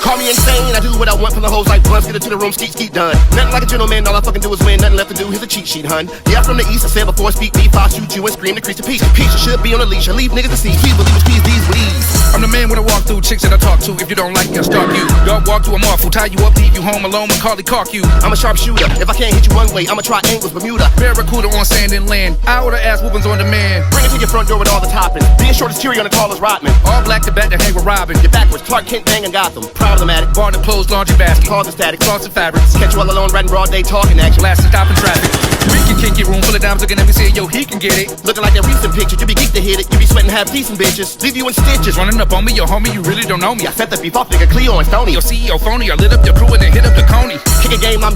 Call me insane, I do what I want from the hoes like blunts. Get her to the room, skeet, skeet, done. Nothing like a gentleman, all I fucking do is win. Nothing left to do, here's a cheat sheet, hun. Yeah, from the east, I said before I speak beef, I'll shoot you and scream to crease to peace. Peace, you should be on a leash, I leave niggas to see. Please believe it, squeeze these with ease. I'm the man when I walk through chicks that I talk to. If you don't like me, I'll stalk you. Dog walk to a morph, will tie you up, leave you home alone when Carly cark you. I'm a sharpshooter, if I can't hit you one way, I'ma try angles, Bermuda. Barracuda on sand and land, I order ass whoopings on demand. Bring it to your front door with all the toppings. Being short as Tyrion and tall as Rodman. All black to back to hang with Robin. You're backwards, Clark Kent banging Gotham. Problematic, Bar the clothes, laundry basket. cause the static, Cloths and fabrics. catch you all alone, riding broad day, talking action. Blast and stopping traffic. Freaky kinky room full of dimes looking at me saying, yo, he can get it. Looking like that recent picture, you be geeked to hit it. You be sweating half decent bitches, leave you in stitches. Running up on me, yo homie, you really don't know me. I set the beef off, nigga, Cleo and Stony. Your CEO phony, I lit up your crew and then hit up the Coney. Kick a game, I'm